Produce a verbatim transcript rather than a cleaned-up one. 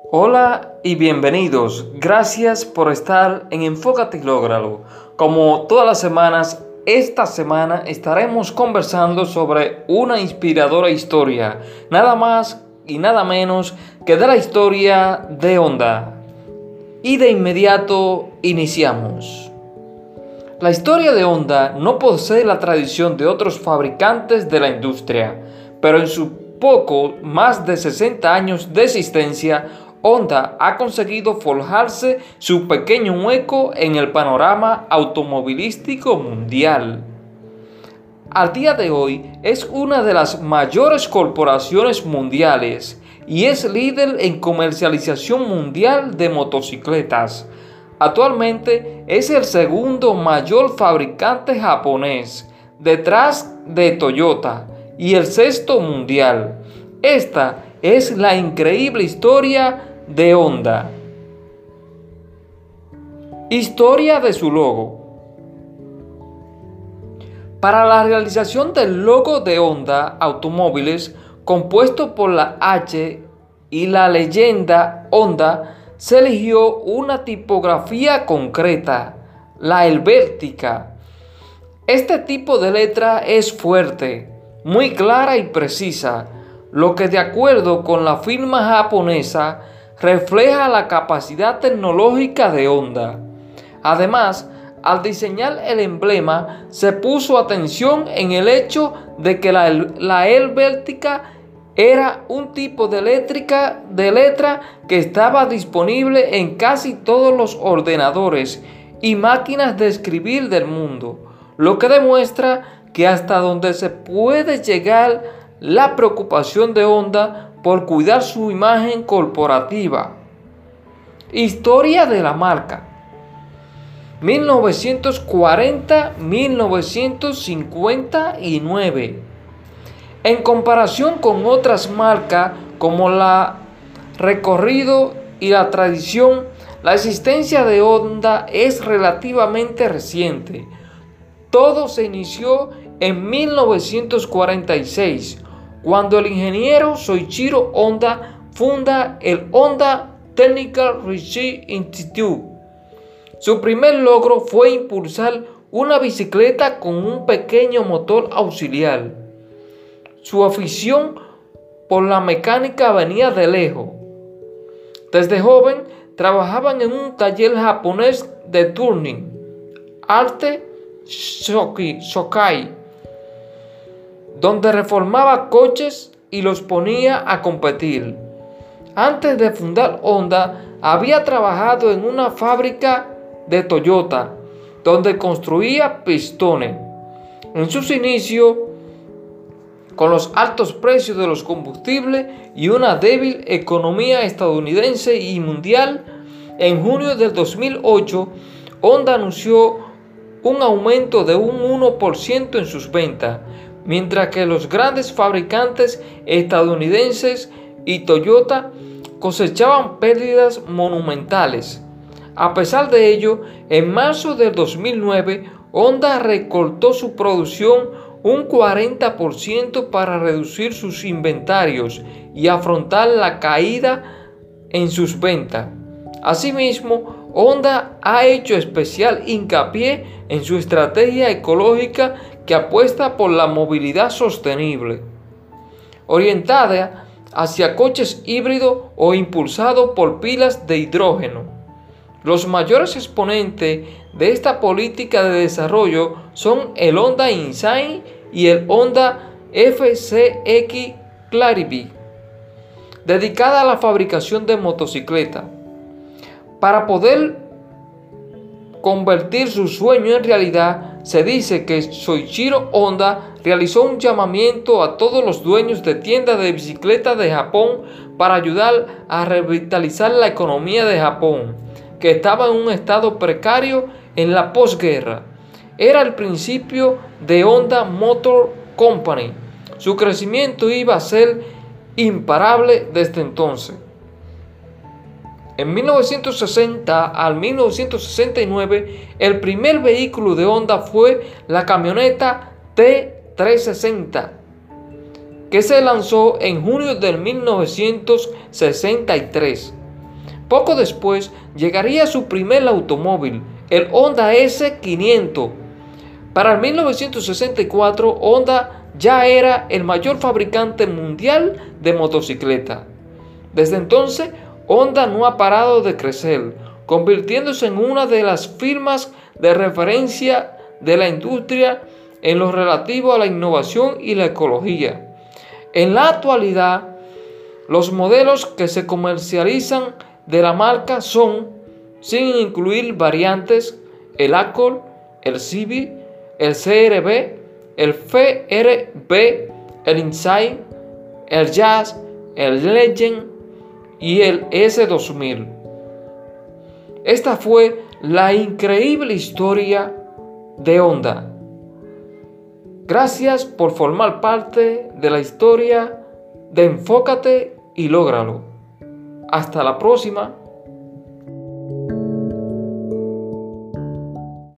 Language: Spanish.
Hola y bienvenidos. Gracias por estar en Enfócate y Lógralo. Como todas las semanas, esta semana estaremos conversando sobre una inspiradora historia, nada más y nada menos que de la historia de Honda. Y de inmediato iniciamos. La historia de Honda no posee la tradición de otros fabricantes de la industria, pero en sus poco más de sesenta años de existencia, Honda ha conseguido forjarse su pequeño hueco en el panorama automovilístico mundial. Al día de hoy es una de las mayores corporaciones mundiales y es líder en comercialización mundial de motocicletas. Actualmente es el segundo mayor fabricante japonés, detrás de Toyota, y el sexto mundial. Esta es la increíble historia de Honda. Historia de su logo. Para la realización del logo de Honda Automóviles, compuesto por la H y la leyenda Honda, se eligió una tipografía concreta, la helvética. Este tipo de letra es fuerte, muy clara y precisa, lo que de acuerdo con la firma japonesa refleja la capacidad tecnológica de Honda. Además, al diseñar el emblema se puso atención en el hecho de que la, la helvética era un tipo de, eléctrica, de letra que estaba disponible en casi todos los ordenadores y máquinas de escribir del mundo, lo que demuestra que hasta donde se puede llegar la preocupación de Honda por cuidar su imagen corporativa. Historia de la marca. mil novecientos cuarenta a mil novecientos cincuenta y nueve. En comparación con otras marcas como la recorrido y la tradición, la existencia de Honda es relativamente reciente. Todo se inició en mil novecientos cuarenta y seis, cuando el ingeniero Soichiro Honda funda el Honda Technical Research Institute. Su primer logro fue impulsar una bicicleta con un pequeño motor auxiliar. Su afición por la mecánica venía de lejos. Desde joven trabajaba en un taller japonés de tuning, Arte Shokai, donde reformaba coches y los ponía a competir. Antes de fundar Honda, había trabajado en una fábrica de Toyota, donde construía pistones. En sus inicios, con los altos precios de los combustibles y una débil economía estadounidense y mundial, en junio del dos mil ocho, Honda anunció un aumento de un uno por ciento en sus ventas, mientras que los grandes fabricantes estadounidenses y Toyota cosechaban pérdidas monumentales. A pesar de ello, en marzo del dos mil nueve, Honda recortó su producción un cuarenta por ciento para reducir sus inventarios y afrontar la caída en sus ventas. Asimismo, Honda ha hecho especial hincapié en su estrategia ecológica que apuesta por la movilidad sostenible, orientada hacia coches híbridos o impulsados por pilas de hidrógeno. Los mayores exponentes de esta política de desarrollo son el Honda Insight y el Honda F C X Clarity, dedicada a la fabricación de motocicletas. Para poder convertir su sueño en realidad, se dice que Soichiro Honda realizó un llamamiento a todos los dueños de tiendas de bicicletas de Japón para ayudar a revitalizar la economía de Japón, que estaba en un estado precario en la posguerra. Era el principio de Honda Motor Company. Su crecimiento iba a ser imparable desde entonces. En mil novecientos sesenta al mil novecientos sesenta y nueve, el primer vehículo de Honda fue la camioneta T trescientos sesenta, que se lanzó en junio de mil novecientos sesenta y tres. Poco después llegaría su primer automóvil, el Honda ese quinientos. Para el mil novecientos sesenta y cuatro, Honda ya era el mayor fabricante mundial de motocicletas. Desde entonces, Honda no ha parado de crecer, convirtiéndose en una de las firmas de referencia de la industria en lo relativo a la innovación y la ecología. En la actualidad, los modelos que se comercializan de la marca son, sin incluir variantes, el Accord, el Civic, el C R V, el F R V, el Insight, el Jazz, el Legend y el S dos mil. Esta fue la increíble historia de Honda. Gracias por formar parte de la historia de Enfócate y Lógralo. Hasta la próxima.